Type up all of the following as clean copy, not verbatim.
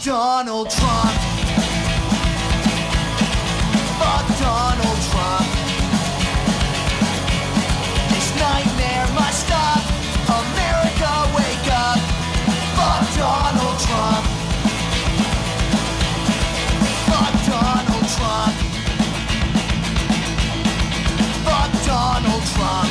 Donald Trump. Fuck Donald Trump. This nightmare must stop. America, wake up. Fuck Donald Trump. Fuck Donald Trump. Fuck Donald Trump.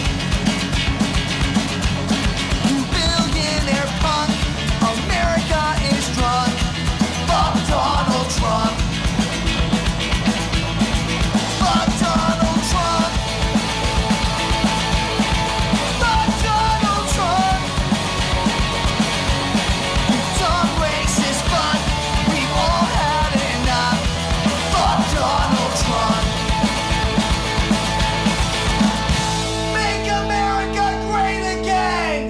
You billionaire punk. America is drunk. Fuck Donald Trump. Fuck Donald Trump. Fuck Donald Trump. You dumb racist fuck. We've all had enough. Fuck Donald Trump. Make America great again.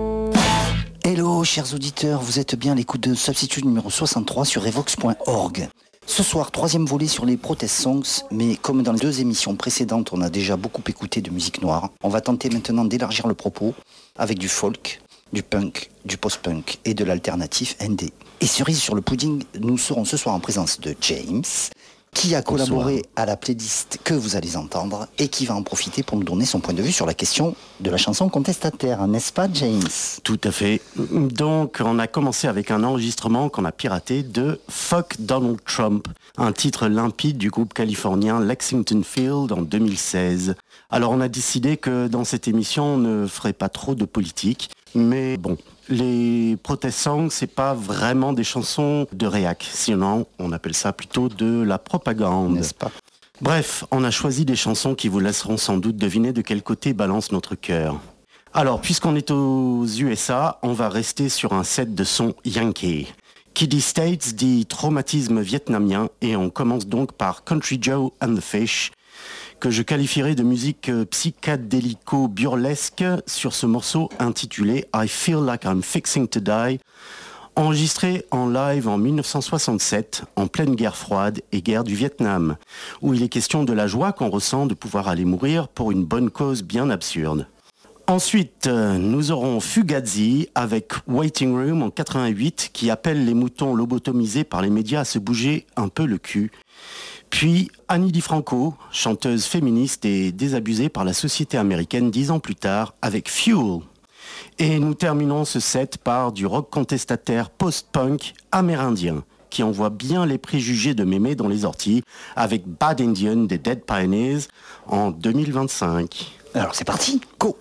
Hello chers auditeurs, vous êtes bien à l'écoute de Substitute numéro 63 sur Evox.org. Ce soir, troisième volet sur les protest songs, mais comme dans les deux émissions précédentes, on a déjà beaucoup écouté de musique noire, on va tenter maintenant d'élargir le propos avec du folk, du punk, du post-punk et de l'alternatif ND. Et cerise sur le pudding, nous serons ce soir en présence de James, qui a collaboré à la playlist que vous allez entendre et qui va en profiter pour nous donner son point de vue sur la question de la chanson contestataire, n'est-ce pas James ? Tout à fait. Donc, on a commencé avec un enregistrement qu'on a piraté de Fuck Donald Trump, un titre limpide du groupe californien Lexington Field en 2016. Alors, on a décidé que dans cette émission, on ne ferait pas trop de politique, mais bon, les protest songs, c'est pas vraiment des chansons de réac, sinon on appelle ça plutôt de la propagande. N'est-ce pas ? Bref, on a choisi des chansons qui vous laisseront sans doute deviner de quel côté balance notre cœur. Alors, puisqu'on est aux USA, on va rester sur un set de sons yankee. Qui dit States dit traumatisme vietnamien, et on commence donc par Country Joe and the Fish, que je qualifierais de musique psychédélico-burlesque sur ce morceau intitulé I Feel Like I'm Fixing to Die, enregistré en live en 1967, en pleine guerre froide et guerre du Vietnam, où il est question de la joie qu'on ressent de pouvoir aller mourir pour une bonne cause bien absurde. Ensuite, nous aurons Fugazi avec Waiting Room en 88, qui appelle les moutons lobotomisés par les médias à se bouger un peu le cul. Puis Annie DiFranco, chanteuse féministe et désabusée par la société américaine 10 ans plus tard, avec Fuel. Et nous terminons ce set par du rock contestataire post-punk amérindien, qui envoie bien les préjugés de mémé dans les orties, avec Bad Indian des Dead Pioneers en 2025. Alors c'est parti, go!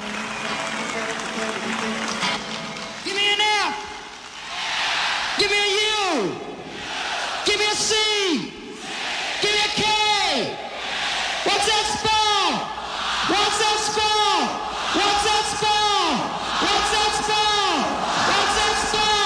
Give me an F. Give me a U. Give me a C. Give me a K. What's that spell? What's that spell? What's that spell? What's that spell? What's that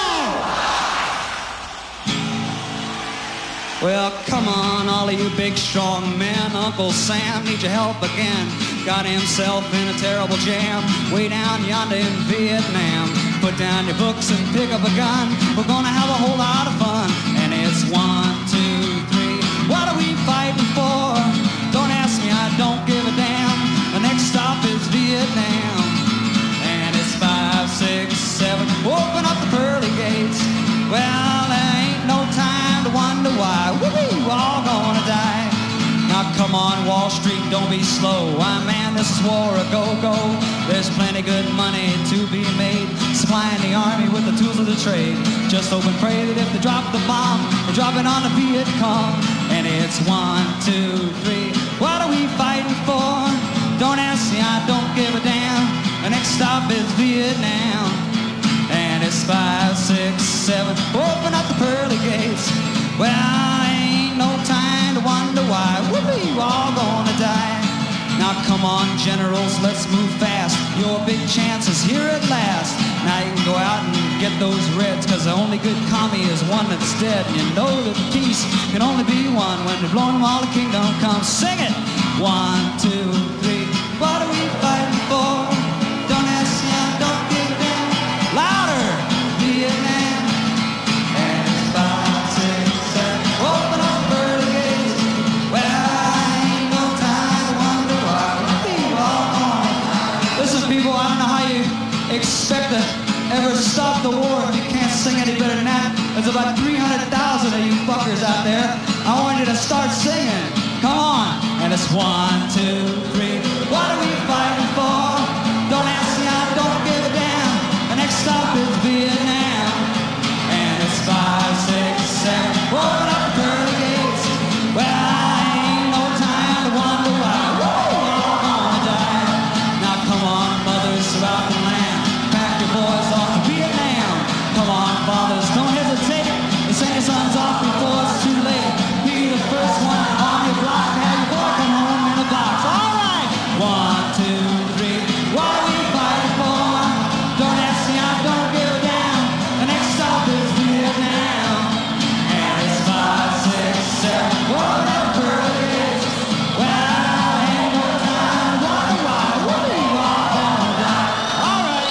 spell? Well, come on, all of you big strong men. Uncle Sam needs your help again. Got himself in a terrible jam way down yonder in Vietnam. Put down your books and pick up a gun. We're gonna have a whole lot of fun. And it's 1, 2, 3. What are we fighting for? Don't ask me, I don't give a damn. The next stop is Vietnam. And it's 5, 6, 7. Open up the pearly gates. Well, there ain't no time to wonder why. We're all gonna die. Now come on, Wall Street, don't be slow. Why, man, this is war a go-go. There's plenty good money to be made, supplying the army with the tools of the trade. Just hope and pray that if they drop the bomb, they drop it on the Viet Cong. And it's 1, 2, 3. What are we fighting for? Don't ask me, I don't give a damn. The next stop is Vietnam. And it's 5, 6, 7. Open up the pearly gates. Well, ain't no time to wonder why. We're all gonna die. Now come on, generals, let's move fast. Your big chance is here at last. Now you can go out and get those reds, cause the only good commie is one that's dead. And you know that peace can only be one when they're blowing them all, the kingdom comes. Sing it! 1, 2, 3. What are we fighting for? Don't ask me, I don't give a damn. Louder! Vietnam. And it's 5, 6, 7. Open up the pearly gates. Well, I ain't no time to wonder why. Listen, people, I don't know how you expect to ever stop the war if you can't sing any better than that. There's about 300,000 of you fuckers out there. I want you to start singing. Come on. And it's 1, 2, 3. What are we fighting for? Don't ask me, I don't give a damn. The next stop is Vietnam. And it's 5, 6, 7. Open up the pearly gates. Well, I ain't no time to wonder why we're all gonna die. Now come on, mothers throughout the land. Pack your boys off to Vietnam. Come on, fathers, don't hesitate. And send your sons off before it's too late. Be the first one on your block. Have your boy come home in a box. All right. 1, 2, 3. What are we fighting for? Don't ask me, I don't give a damn. The next stop is Vietnam. And it's 5, 6, 7. Whatever it is. Well, I ain't no time to wonder why we all gonna die. All right.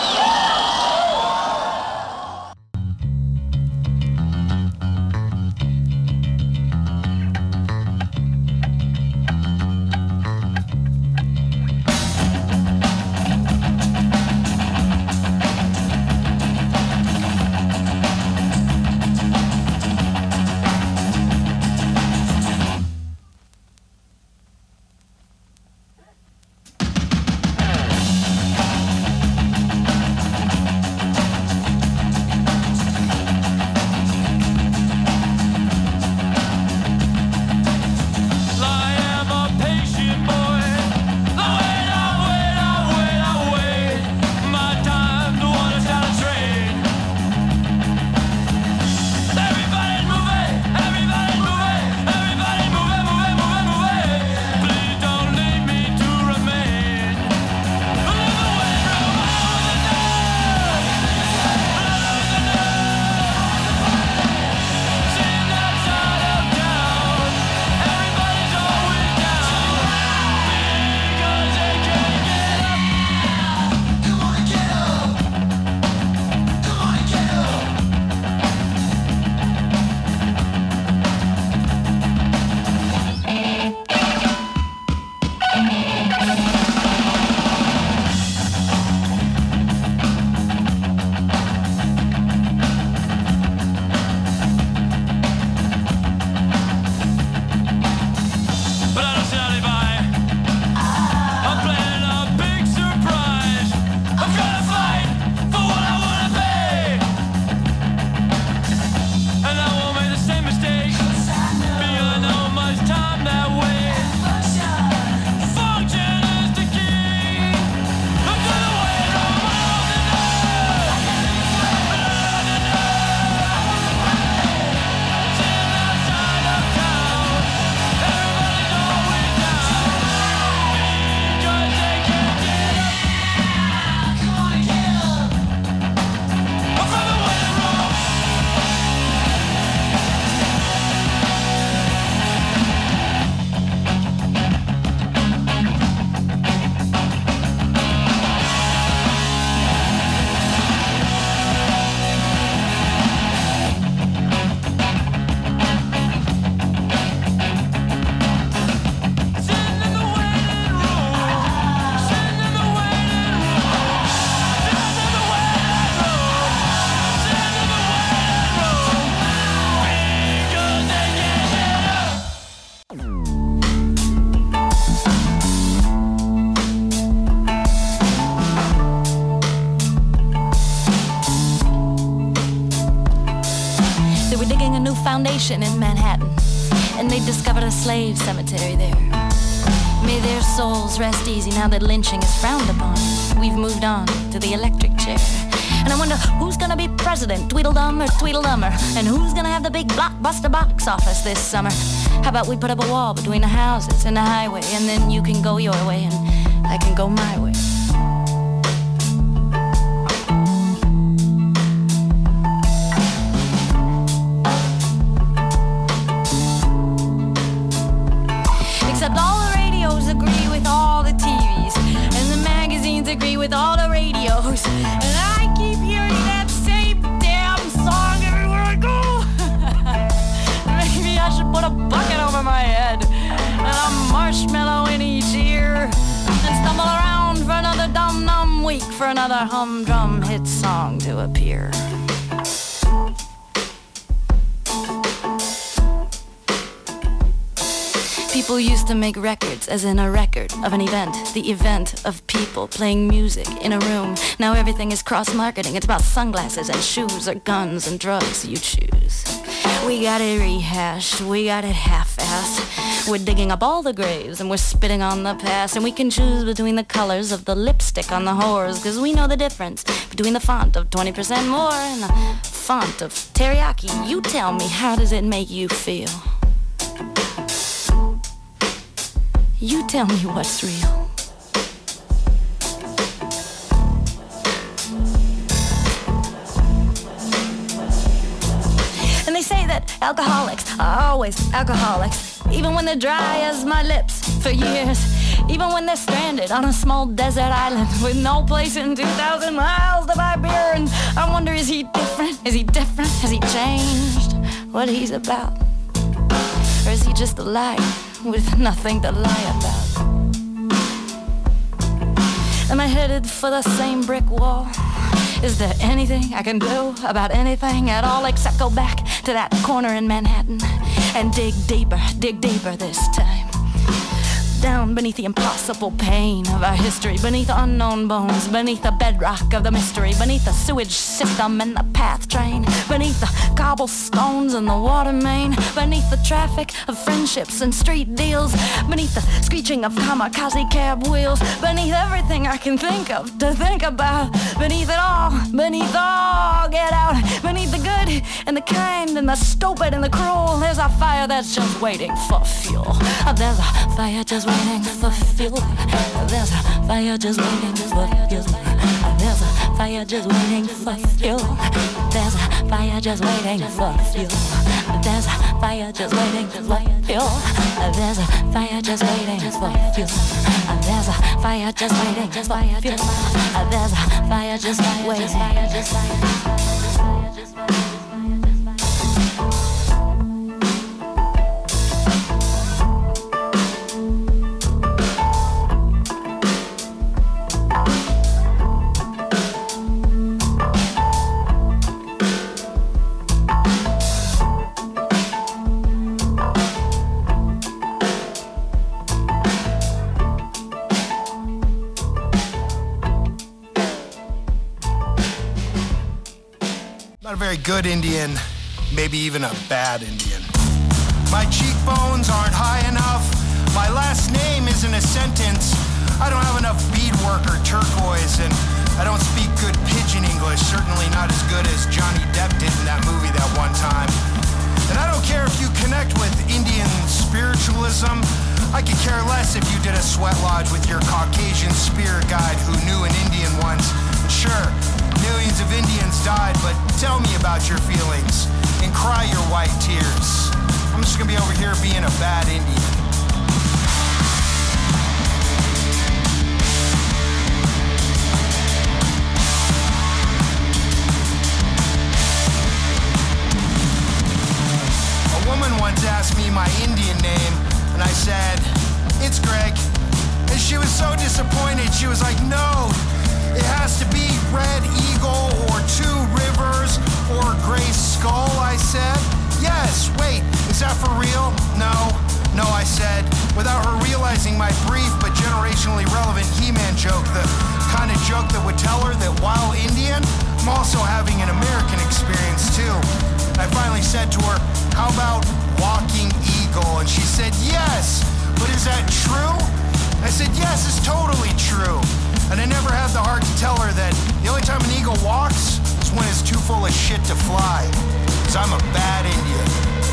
foundation in Manhattan, and they discovered a slave cemetery there. May their souls rest easy now that lynching is frowned upon. We've moved on to the electric chair. And I wonder who's gonna be president, Tweedledum or Tweedledummer, and who's gonna have the big blockbuster box office this summer. How about we put up a wall between the houses and the highway, and then you can go your way and I can go my way. Except all the radios agree with all the TVs, and the magazines agree with all the radios, and I keep hearing that same damn song everywhere I go. Maybe I should put a bucket over my head and a marshmallow in each ear and stumble around for another dum-dum week for another humdrum hit song to appear. People used to make records, as in a record of an event, the event of people playing music in a room. Now everything is cross-marketing. It's about sunglasses and shoes or guns and drugs. You choose. We got it rehashed, we got it half-assed. We're digging up all the graves and we're spitting on the past. And we can choose between the colors of the lipstick on the whores, cause we know the difference between the font of 20% more and the font of teriyaki. You tell me, how does it make you feel? You tell me what's real. And they say that alcoholics are always alcoholics, even when they're dry as my lips for years, even when they're stranded on a small desert island with no place in 2,000 miles to buy beer. And I wonder, is he different? Is he different? Has he changed what he's about? Or is he just a liar with nothing to lie about? Am I headed for the same brick wall? Is there anything I can do about anything at all except go back to that corner in Manhattan and dig deeper this time? Down beneath the impossible pain of our history, beneath the unknown bones, beneath the bedrock of the mystery, beneath the sewage system and the path train, beneath the cobblestones and the water main, beneath the traffic of friendships and street deals, beneath the screeching of kamikaze cab wheels, beneath everything I can think of to think about, beneath it all, get out, beneath the good and the kind and the stupid and the cruel, there's a fire that's just waiting for fuel. There's a fire just waiting for fuel. There's a fire just waiting for fuel. There's a fire just waiting for fuel. There's a fire just waiting for fuel. There's a fire just waiting for fuel. There's a fire just waiting for fuel. There's a fire just waiting for fuel. There's a fire just waiting. Not a very good Indian, maybe even a bad Indian. My cheekbones aren't high enough. My last name isn't a sentence. I don't have enough beadwork or turquoise, and I don't speak good pidgin English, certainly not as good as Johnny Depp did in that movie that one time. And I don't care if you connect with Indian spiritualism. I could care less if you did a sweat lodge with your Caucasian spirit guide who knew an Indian once. Sure, millions of Indians died, but tell me about your feelings and cry your white tears. I'm just gonna be over here being a bad Indian. A woman once asked me my Indian name, and I said, "It's Greg." And she was so disappointed. She was like, "No, it has to be Red Eagle or Two Rivers or Gray Skull," I said. "Yes, wait, is that for real?" No, I said, without her realizing my brief but generationally relevant He-Man joke, the kind of joke that would tell her that while Indian, I'm also having an American experience too. I finally said to her, "How about Walking Eagle?" And she said, "Yes, but is that true?" I said, "Yes, it's totally true." And I never had the heart to tell her that the only time an eagle walks is when it's too full of shit to fly. 'Cause I'm a bad Indian.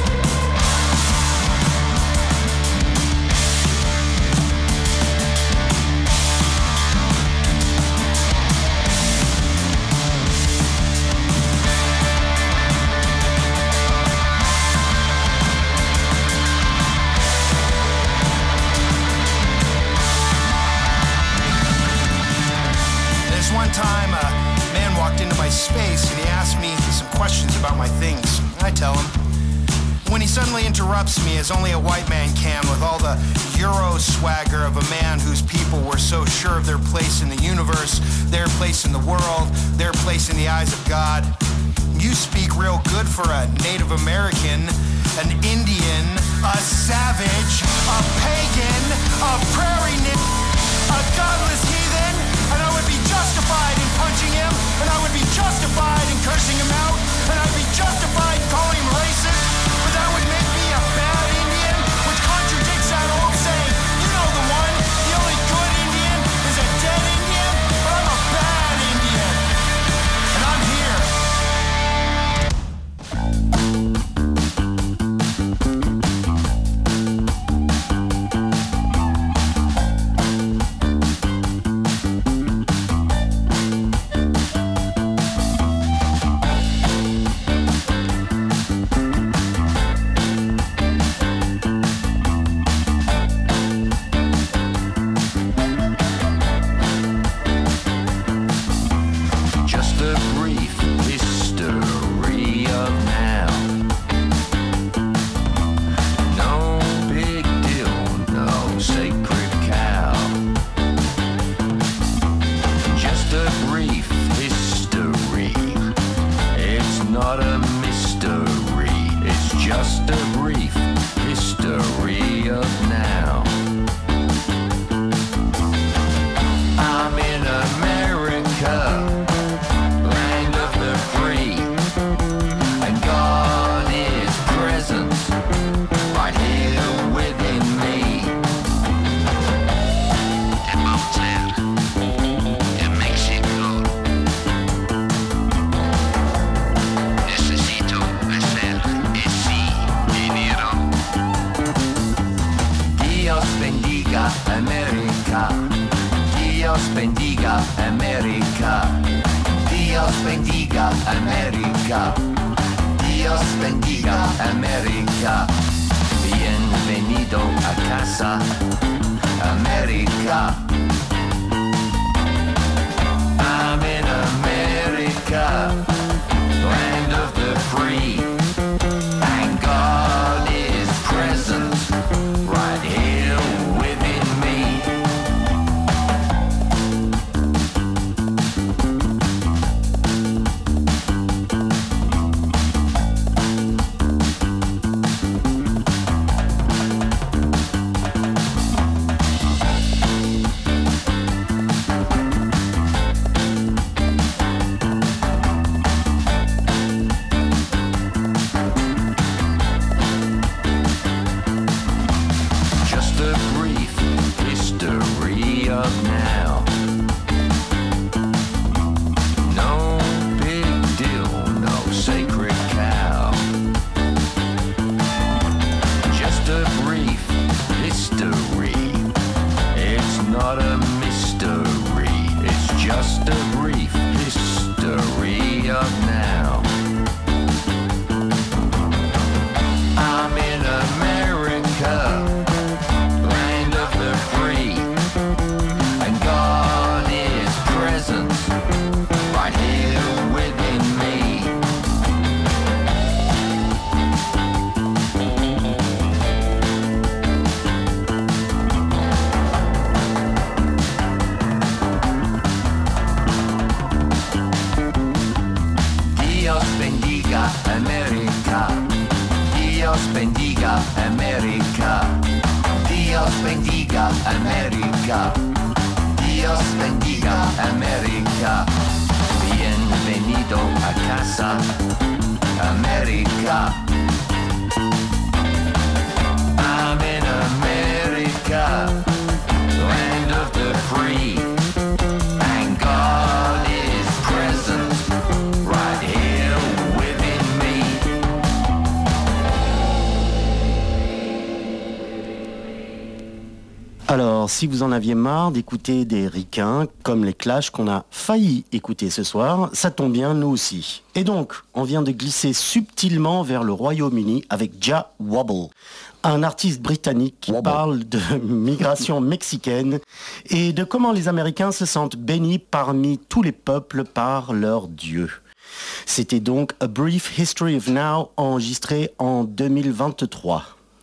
One time, a man walked into my space and he asked me some questions about my things. I tell him. When he suddenly interrupts me, as only a white man can, with all the Euro swagger of a man whose people were so sure of their place in the universe, their place in the world, their place in the eyes of God. "You speak real good for a Native American, an Indian, a savage, a pagan, a prairie a godless heathen, and I would be justified in punching him, and I would be justified in cursing him out, and I'd be justified in calling him racist, but that would make me a bad Indian, which contradicts that old saying, you know the one, the only good Indian is a dead Indian, but I'm a bad Indian, and I'm here. Alors, si vous en aviez marre d'écouter des ricains comme les Clash qu'on a failli écouter ce soir, ça tombe bien, nous aussi. Et donc, on vient de glisser subtilement vers le Royaume-Uni avec Jah Wobble, un artiste britannique qui parle de migration mexicaine et de comment les Américains se sentent bénis parmi tous les peuples par leur Dieu. C'était donc A Brief History of Now, enregistré en 2023.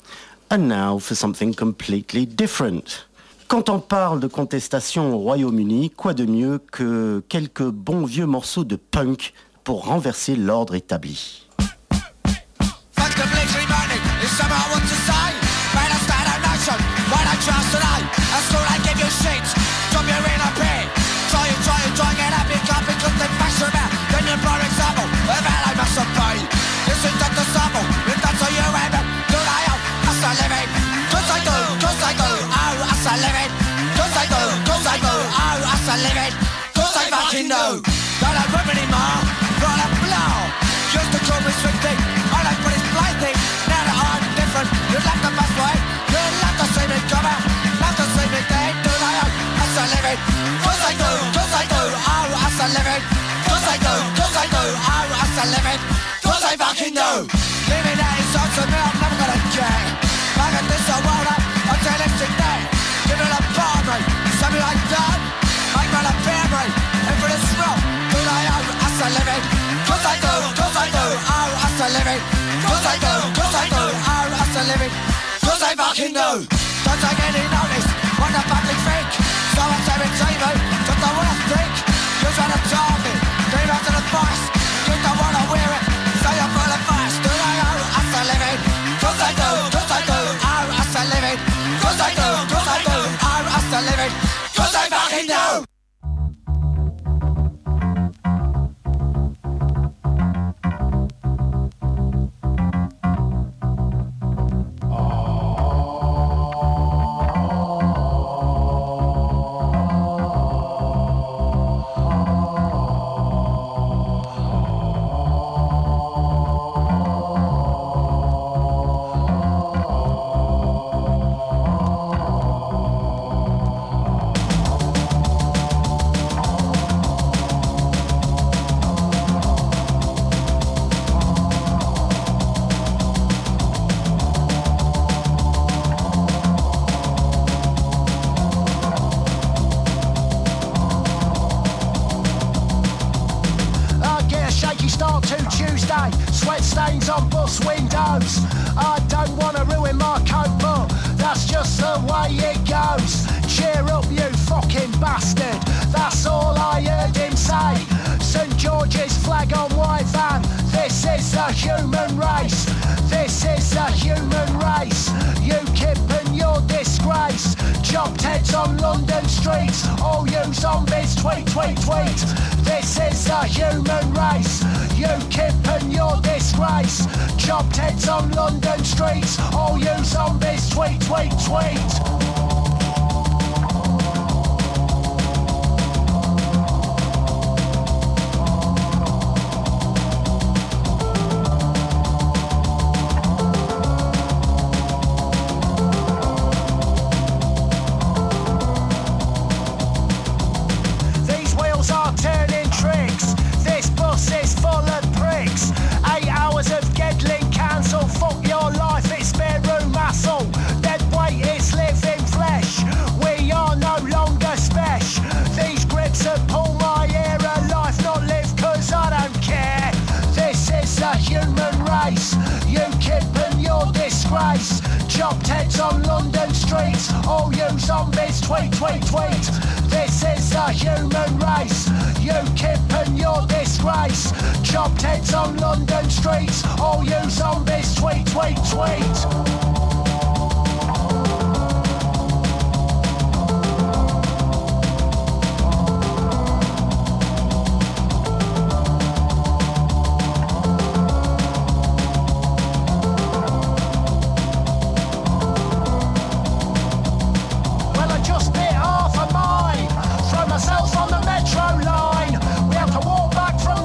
And now for something completely different. Quand on parle de contestation au Royaume-Uni, quoi de mieux que quelques bons vieux morceaux de punk pour renverser l'ordre établi. Thanks to Bleachery Morning, is somehow what to say. just tonight. As soon I give you seats, drop your in a pit. Try and get up, you can't because they bash your man. Then you brought example, well I must obey. This is just a sample, if that's how you aim it. Do I out, as I live it. Cause I do, oh, as I live it. Cause I do, oh, as I live it. Cause I fucking know. Don't I rip anymore, run a blow. Used to call me sweet thing, all I put is blind thing. Now that I'm different, you left the best way. You left the same come out, left the same day. Do I out, as I live it. Cause I do, oh, as I live it. Cause I do, oh, as I live it. Cause I fucking know. Living that is awesome, man, I'm never gonna get. I got this so wound up, until it's today. Give it a bomb, something like that. I got a family, and for this road, do I out, as I live it. Cause I do, oh, as I live it. Cause I do, oh, as I live it. Cause I fucking know. Don't take any notice when the public think. So I say it to you, just don't wanna think. You try to tell me, leave out to the voice. You don't wanna wear it, so you're full of vice. Do I oh, as I live it. Cause I do, oh, as I live it. Cause I do, oh, as I live it. Cause I fucking know.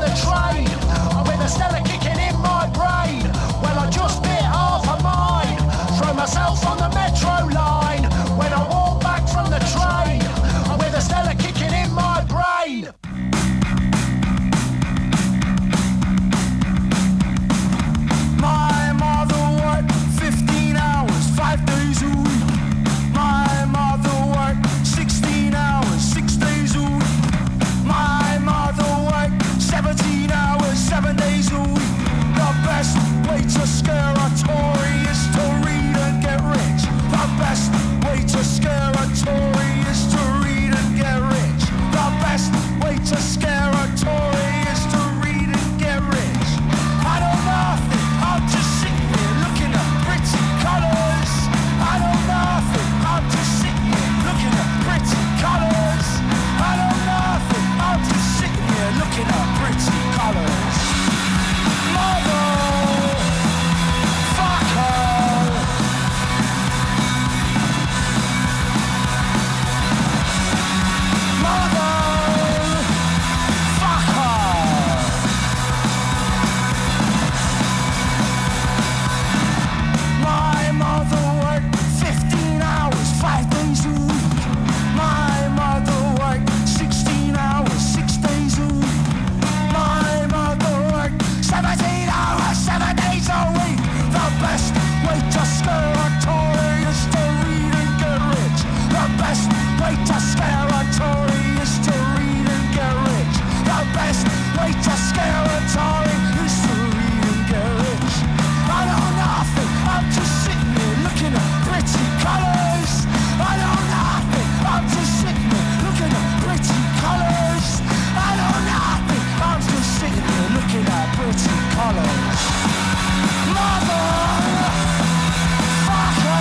Stella kicking in my brain. Well, I just bit half a mine. pretty colors. Motherfucker!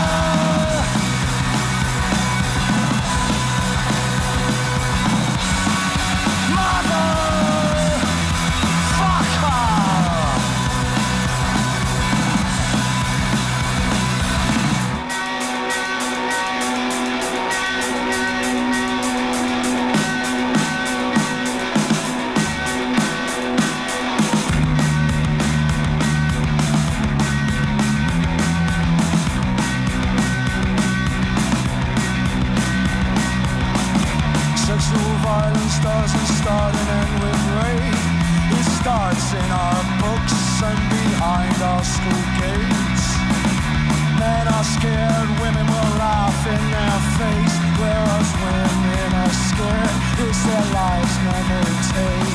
Sexual violence doesn't start and end with rape. It starts in our books and behind our school gates. Men are scared, women will laugh in their face. Whereas women are scared, it's their lives men they take.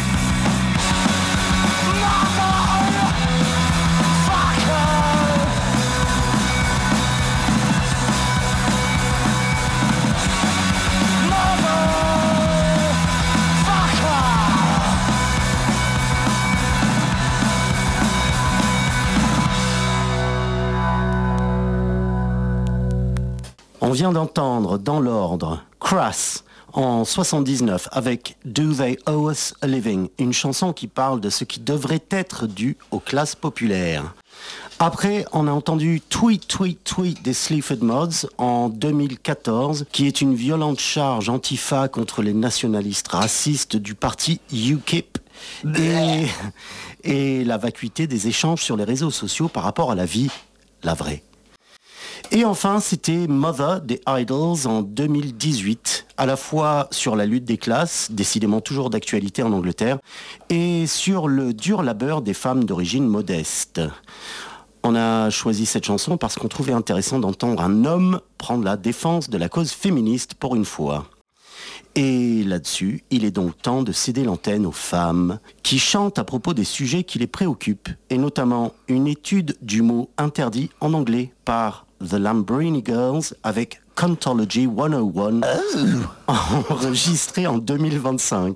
On vient d'entendre dans l'ordre Crass en 79 avec Do They Owe Us a Living, une chanson qui parle de ce qui devrait être dû aux classes populaires. Après, on a entendu Tweet Tweet Tweet des Sleaford Mods en 2014, qui est une violente charge antifa contre les nationalistes racistes du parti UKIP et la vacuité des échanges sur les réseaux sociaux par rapport à la vie, la vraie. Et enfin, c'était Mother des Idols en 2018, à la fois sur la lutte des classes, décidément toujours d'actualité en Angleterre, et sur le dur labeur des femmes d'origine modeste. On a choisi cette chanson parce qu'on trouvait intéressant d'entendre un homme prendre la défense de la cause féministe pour une fois. Et là-dessus, il est donc temps de céder l'antenne aux femmes qui chantent à propos des sujets qui les préoccupent, et notamment une étude du mot interdit en anglais par The Lambrini Girls avec Contology 101, enregistré en 2025.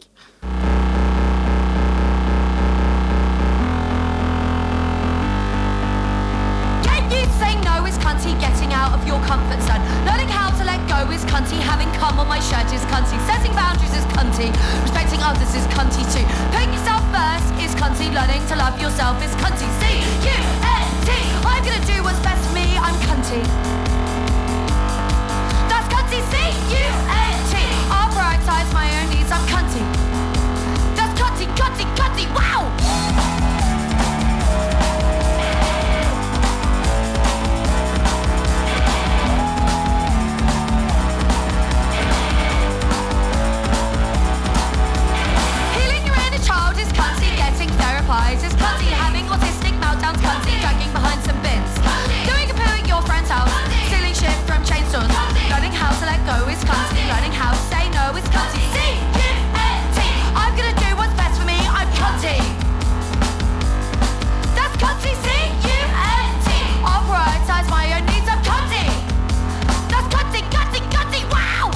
Getting out of your comfort zone. Learning how to let go is cunty. Having cum on my shirt is cunty. Setting boundaries is cunty. Respecting others is cunty too. Putting yourself first is cunty. Learning to love yourself is cunty. C-U-N-T. I'm gonna do what's best for me. I'm cunty. That's cunty. C-U-N-T. I'll prioritize my own needs. I'm cunty. That's cunty, cunty, cunty. Wow! Is cunty, having autistic meltdowns, cunty, dragging behind some bins, doing a poo at your friend's house, stealing shit from chain stores, learning how to let go is cunty, learning how to say no is cunty. C-U-N-T. I'm gonna do what's best for me, I'm cunty. That's cunty, C-U-N-T. I'll prioritize my own needs, I'm cunty. That's cunty, cunty, cunty, wow!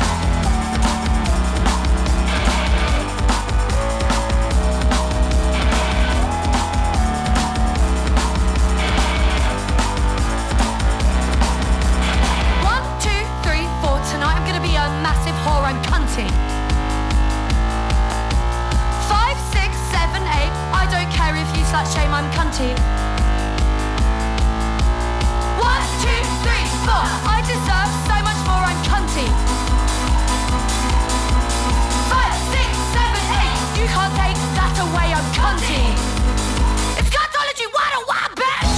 Massive whore, I'm cunty. 5, 6, 7, 8. I don't care if you slut shame, I'm cunty. 1, 2, 3, 4. I deserve so much more, I'm cunty. 5, 6, 7, 8. You can't take that away, I'm cunty. It's cuntology 101, bitch!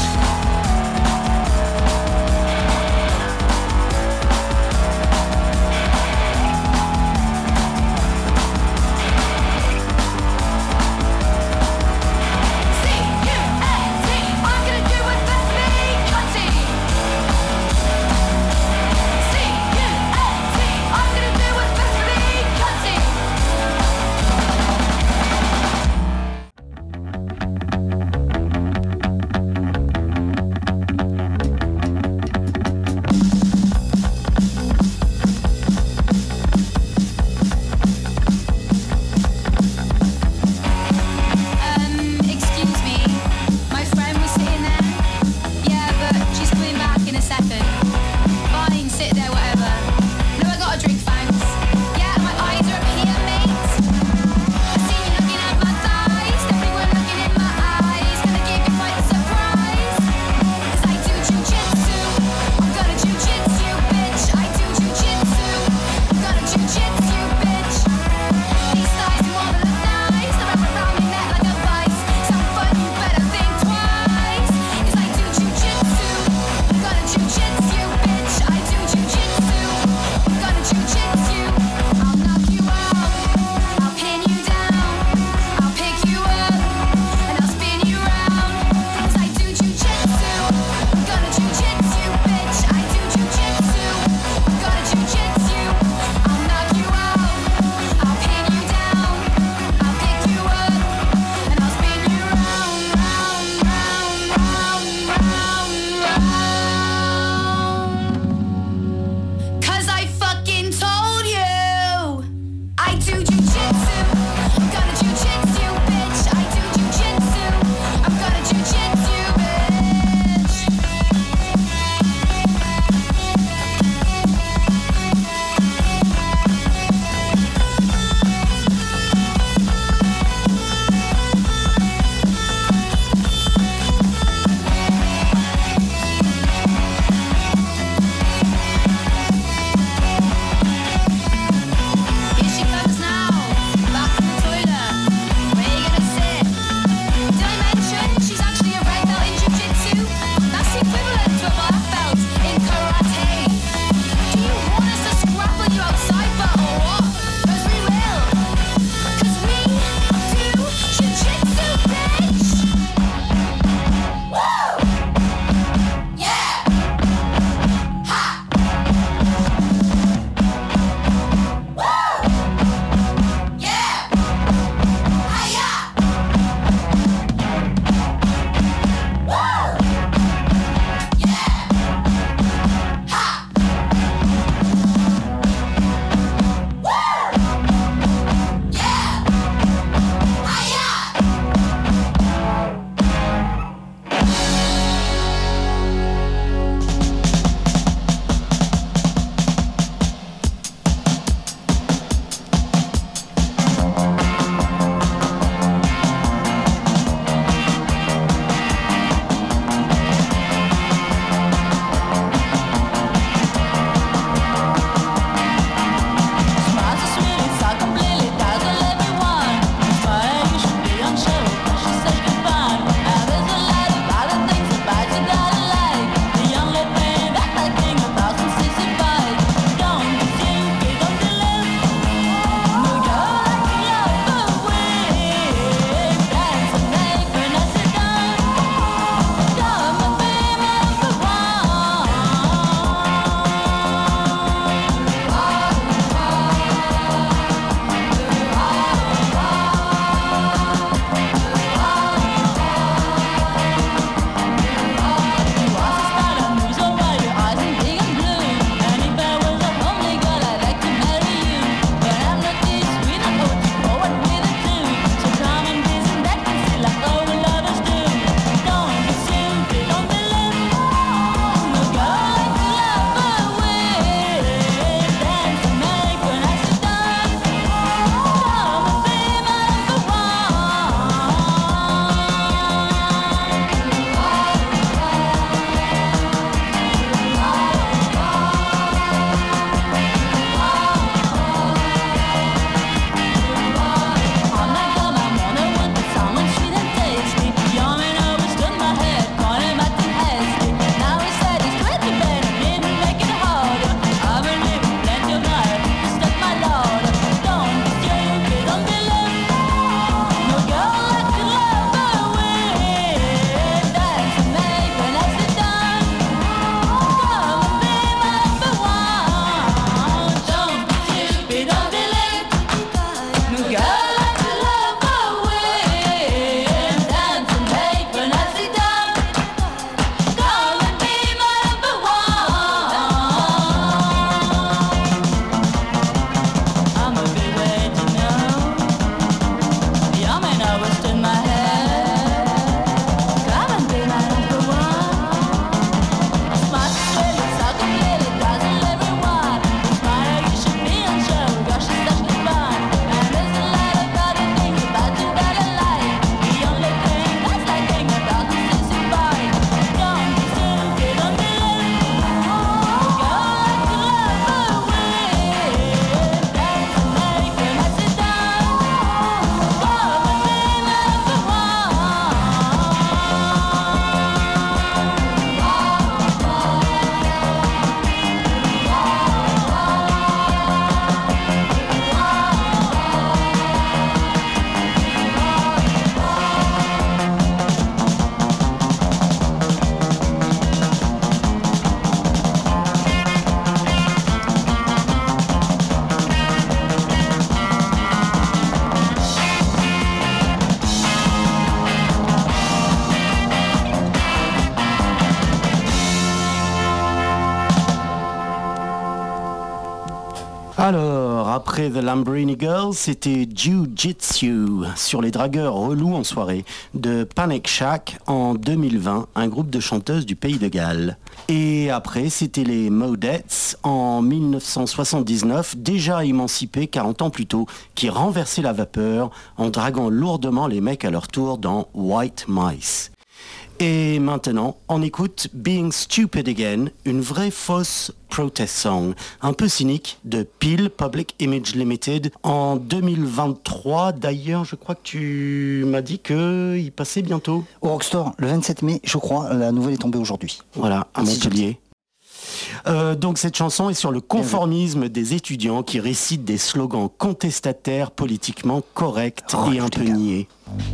Alors, après The Lambrini Girls, c'était Jiu-Jitsu sur les dragueurs relous en soirée de Panic Shack en 2020, un groupe de chanteuses du pays de Galles. Et après, c'était les Modettes en 1979, déjà émancipés 40 ans plus tôt, qui renversaient la vapeur en draguant lourdement les mecs à leur tour dans White Mice. Et maintenant, on écoute Being Stupid Again, une vraie fausse protest song, un peu cynique, de Peel Public Image Limited en 2023. D'ailleurs, je crois que tu m'as dit qu'il passait bientôt. Au Rockstore, le 27 mai, je crois, la nouvelle est tombée aujourd'hui. Voilà, à Montpellier. Donc cette chanson est sur le conformisme des étudiants qui récitent des slogans contestataires politiquement corrects et un peu niais.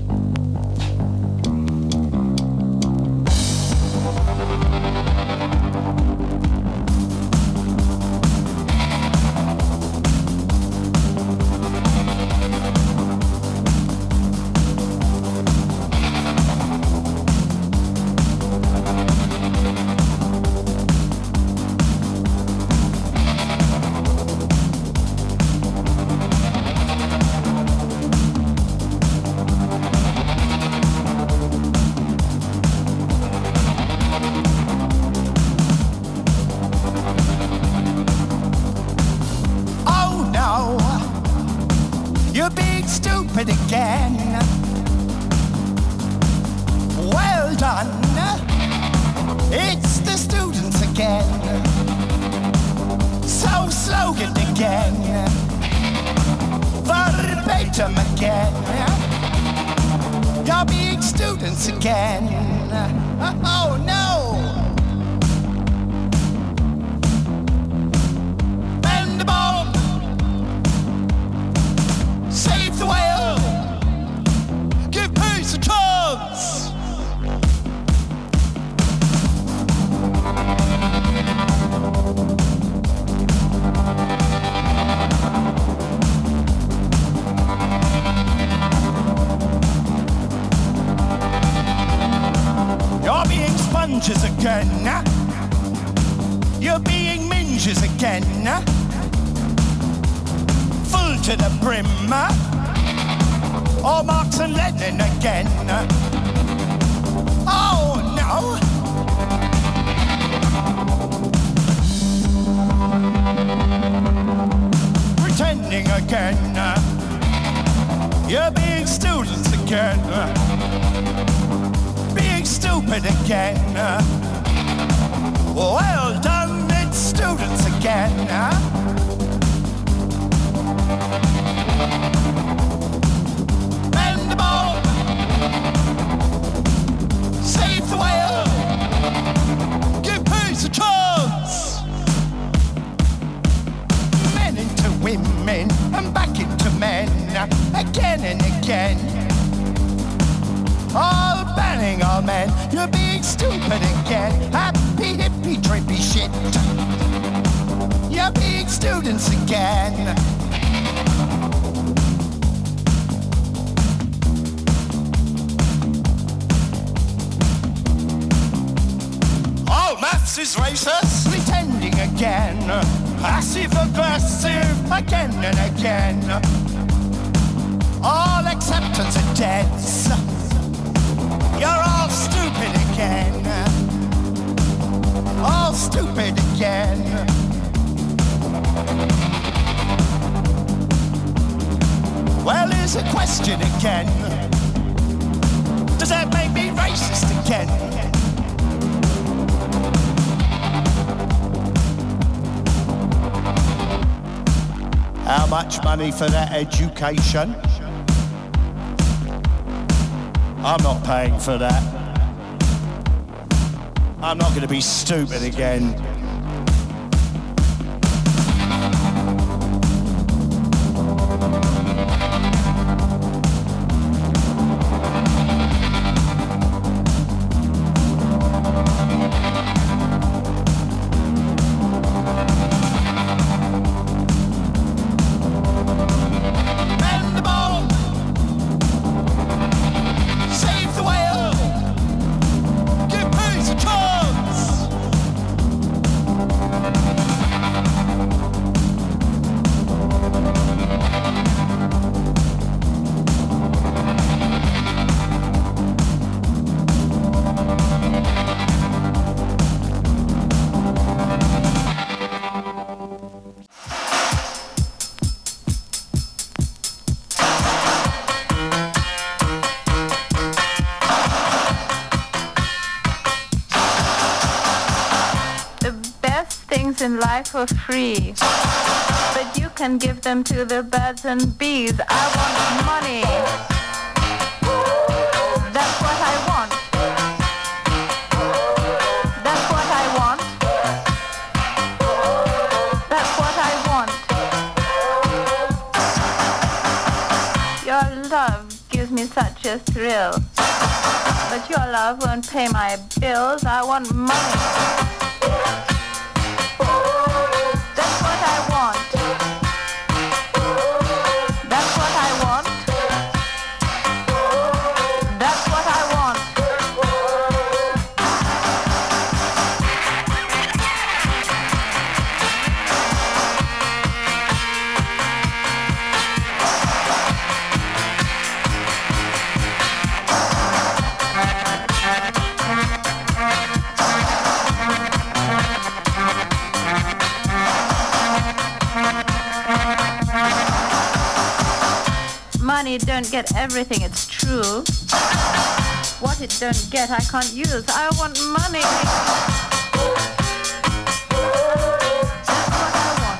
You're being minges again, full to the brim, or Marx and Lenin again. Oh no! Pretending again, you're being students again, being stupid again. Well done, it's students again. Bend the ball, save the whale, give peace a chance. Men into women and back into men, again and again. All banning all men, you're being stupid again. Happy, hippie, trippy shit. You're being students again. All maths is racist. Pretending again. Passive aggressive again and again. All acceptance of debts. You're all stupid again. All stupid again. Well, here's a question again. Does that make me racist again? How much money for that education? I'm not paying for that. I'm not going to be stupid again. things in life for free, but you can give them to the birds and bees. I want money. That's what I want. That's what I want. That's what I want. Your love gives me such a thrill, but your love won't pay my bills. I want money. That's what I want. That's what I want. That's what I want. Money don't get everything, it's true. What it don't get, I can't use. I want money. That's what I want.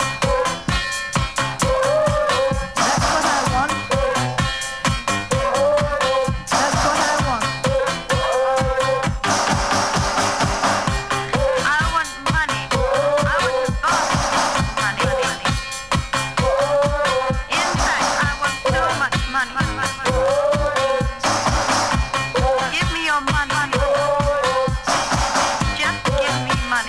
That's what I want. That's what I want. I want money. I want to buy money. In fact, I want so much money. Give me your money. Just give me money.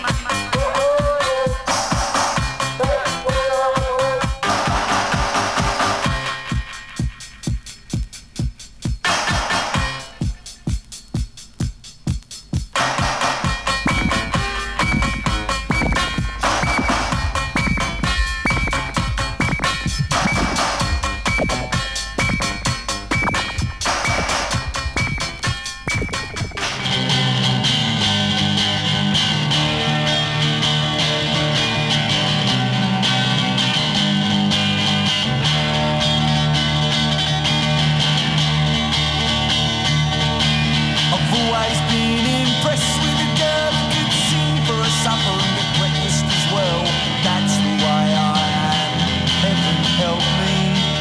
I've always been impressed with a girl who could sing for a supper and at breakfast as well. That's the way I am. Heaven help me.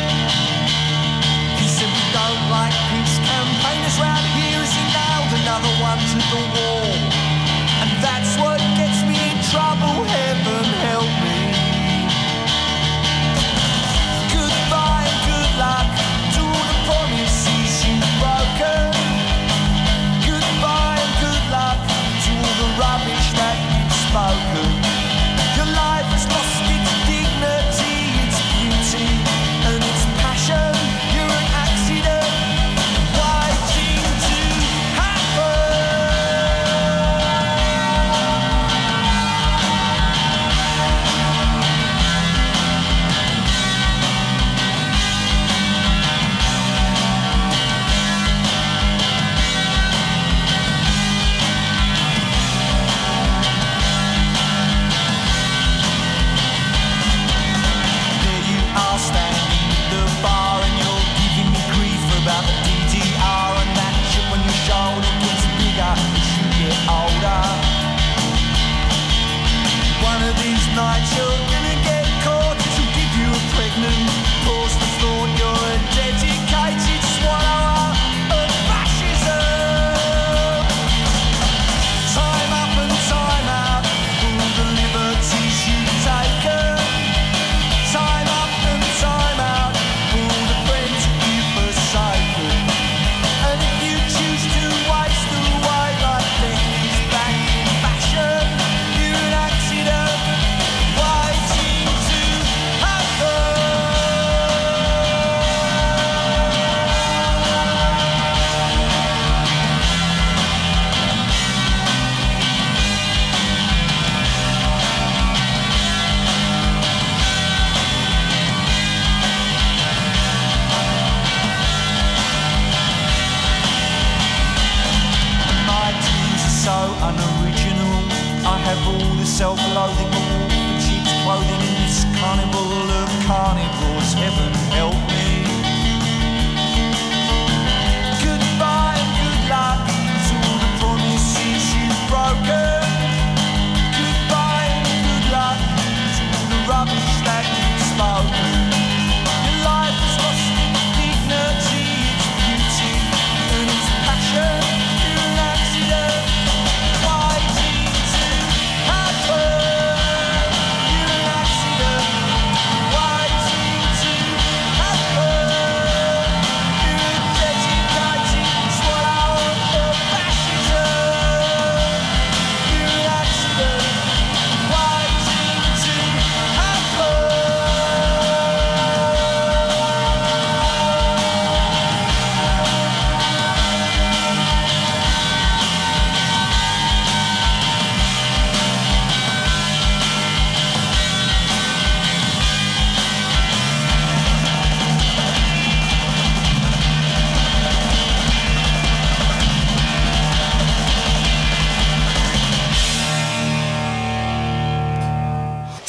He said we don't like peace campaigners round here as he nailed another one to the wall. And that's what gets me in trouble. Heaven help me. Goodbye and good luck to all the promises you've broken. Goodbye and good luck to all the rubbish that you've spoken. Your life has lost its dignity, its beauty and its passion. You're an accident waiting to happen.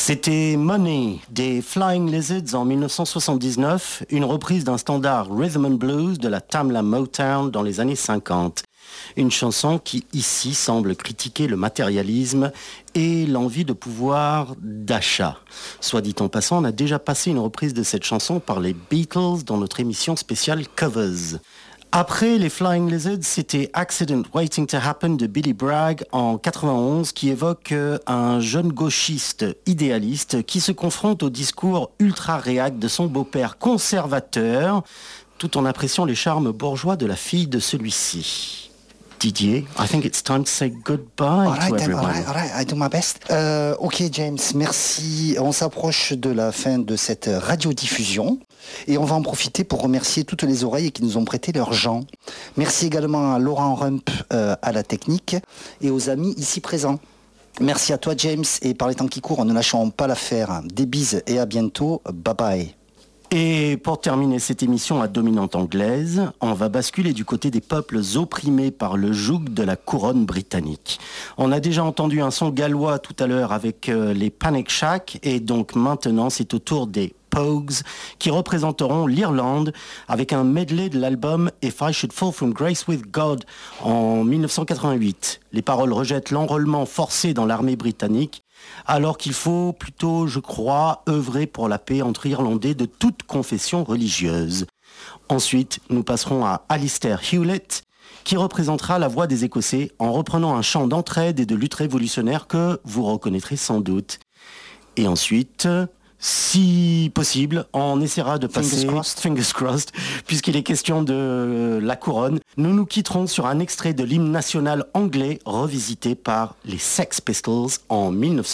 C'était Money des Flying Lizards en 1979, une reprise d'un standard rhythm and blues de la Tamla Motown dans les années 50. Une chanson qui ici semble critiquer le matérialisme et l'envie de pouvoir d'achat. Soit dit en passant, on a déjà passé une reprise de cette chanson par les Beatles dans notre émission spéciale Covers. Après les Flying Lizards, c'était Accident Waiting to Happen de Billy Bragg en 91 qui évoque un jeune gauchiste idéaliste qui se confronte au discours ultra-réac de son beau-père conservateur tout en appréciant les charmes bourgeois de la fille de celui-ci. Didier, I think it's time to say goodbye to everyone. All right, I do my best. Ok James, merci. On s'approche de la fin de cette radiodiffusion et on va en profiter pour remercier toutes les oreilles qui nous ont prêté leur gens. Merci également à Laurent Rump à la technique et aux amis ici présents. Merci à toi James et par les temps qui courent, ne lâchons pas l'affaire. Des bises et à bientôt. Bye bye. Et pour terminer cette émission à dominante anglaise, on va basculer du côté des peuples opprimés par le joug de la couronne britannique. On a déjà entendu un son gallois tout à l'heure avec les Panic Shack, et donc maintenant c'est au tour des Pogues qui représenteront l'Irlande avec un medley de l'album If I Should Fall From Grace With God en 1988. Les paroles rejettent l'enrôlement forcé dans l'armée britannique, alors qu'il faut plutôt, je crois, œuvrer pour la paix entre Irlandais de toute confession religieuse. Ensuite, nous passerons à Alistair Hewlett, qui représentera la voix des Écossais en reprenant un chant d'entraide et de lutte révolutionnaire que vous reconnaîtrez sans doute. Et ensuite, si possible, on essaiera de passer, fingers crossed, puisqu'il est question de la couronne. Nous nous quitterons sur un extrait de l'hymne national anglais revisité par les Sex Pistols en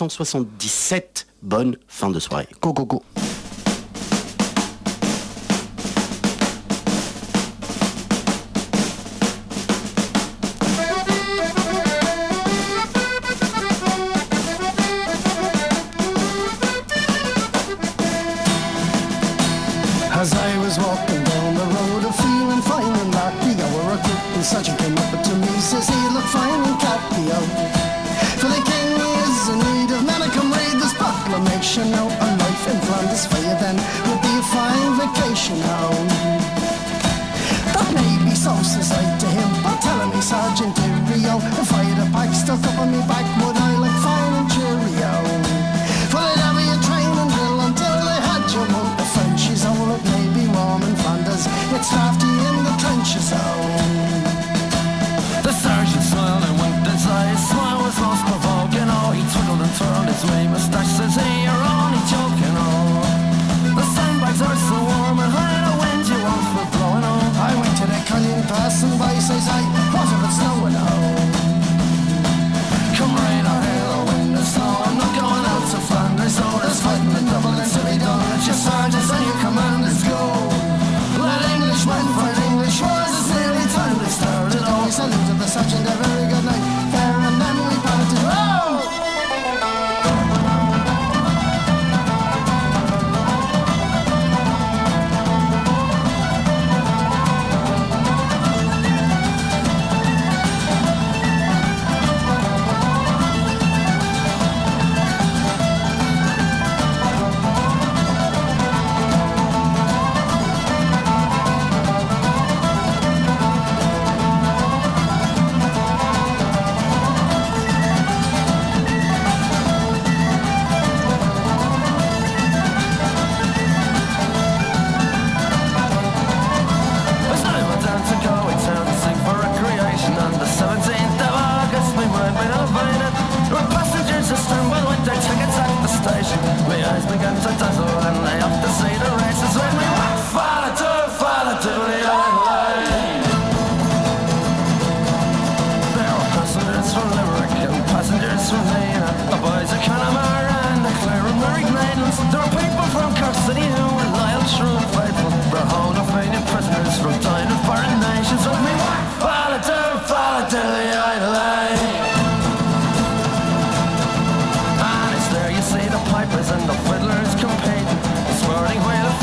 1977. Bonne fin de soirée. Go, go, go. As I was walking down the road, a feeling fine and lucky, our recruiting sergeant came up to me, says he looked fine and cocky out. For the king is in need of men, come read this proclamation out. A life in Flanders for you then would be a fine vacation now. That may be so, says I to him, but telling me Sergeant Rio, if I had a pack stuck up on me back, would I look fine and cheerio? For they'd have you train and drill until they had you on the Frenchies. Oh, it may be warm in Flanders, it's drafty in the trenches, oh. The sergeant smiled and winked his eyes, smile was most provoking, oh. He twiddled and twirled his wee moustache, says, hey, you're only joking, oh. The sandbags are so warm and high, the wind you want for blowing, oh. I went to the Cullion passing by, says I, what if it's snowing, oh. Come rain or hail or wind or snow, I'm not going out to Flanders, oh. There's fighting in Dublin and Silly Dawn, it's your sergeants and your commanders go. Let Englishmen fight English wars, it's nearly time they started, oh. We saluted the sergeant, a very good night, there and then we parted, oh. And it's there you see the pipers and the fiddlers competing, swirling where the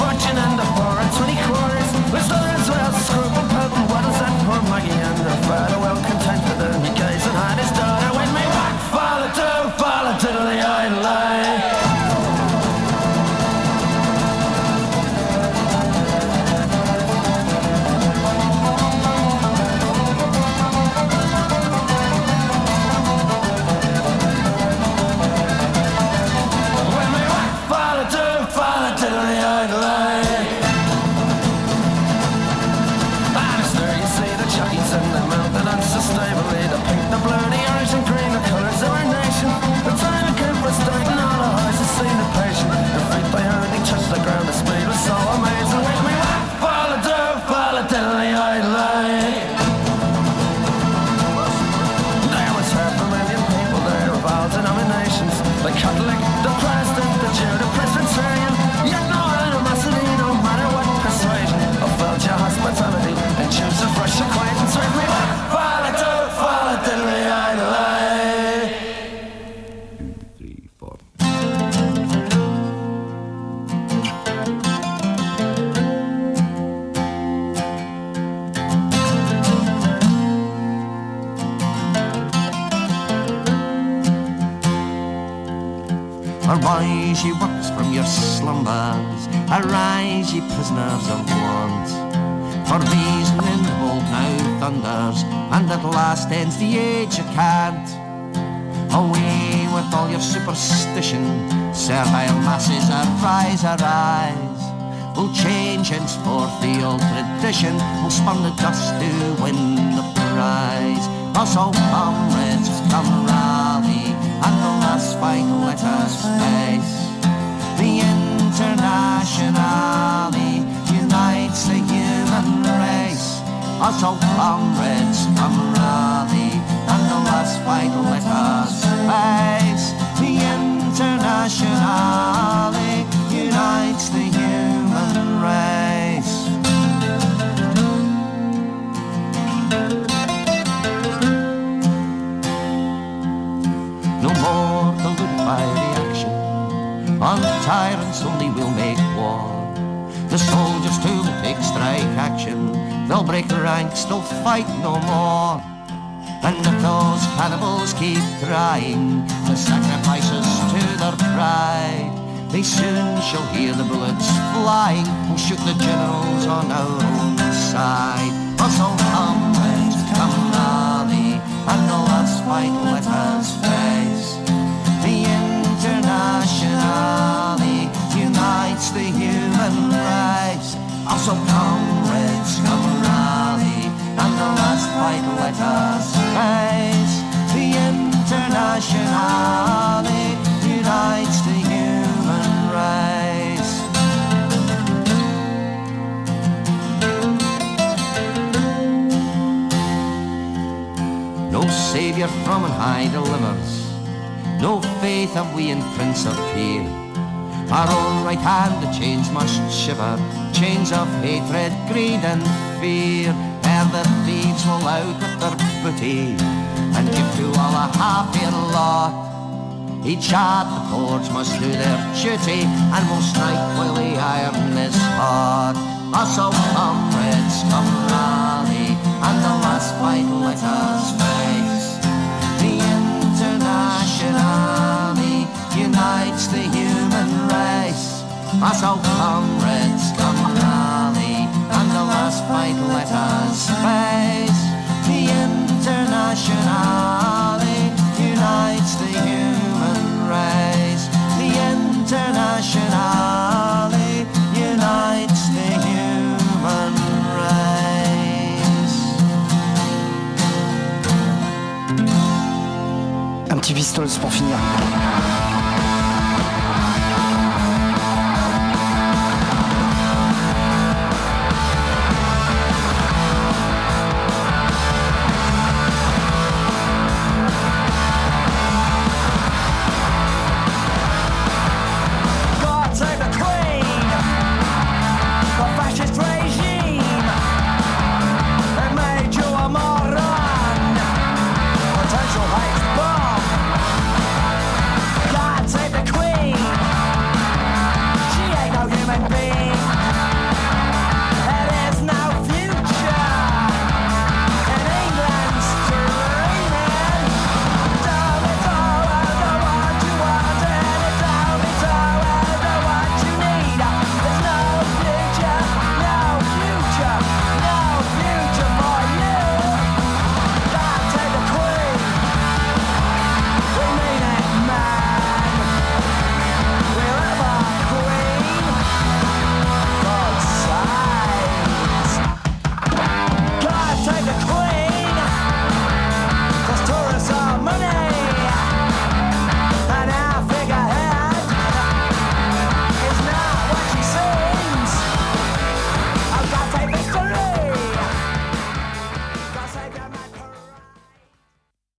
Arise, ye works from your slumbers, arise, ye prisoners of want. For reason in the world now thunders, and at last ends the age of cant. Away with all your superstition, servile masses, arise, arise. We'll change henceforth the old tradition, we'll spurn the dust to win the prize. Also comrades, come rally, and the last fight let us face. The Internationale unites the human race. Also comrades, come rally, and the last fight let us face. The Internationale unites the human race. No more deluded by reaction, on tyrants only will make war. The soldiers too will take strike action, they'll break ranks, they'll fight no more. And if those cannibals keep trying the sacrifices to their pride, they soon shall hear the bullets flying, we'll shoot the generals on our own side. Also comrades, come rally, and the last fight let us face. The Internationale unites the human race. Also comrades, come rally, and the last fight let us face. The Internationale unites the human race. No saviour from on high delivers, no faith have we in Prince of Peer. Our own right hand the chains must shiver, chains of hatred, greed and fear. Ere the thieves will out with their booty and give to all a happier lot. Each at the forge must do their duty, and will strike while the iron is hot. Also comrades, come rally, and the last fight let us face. The Internationale unites the human race. Also comrades, come rally, and the last fight let us face. The Internationale unites the human race. The Internationale unites the human race. Un petit Pistols pour finir.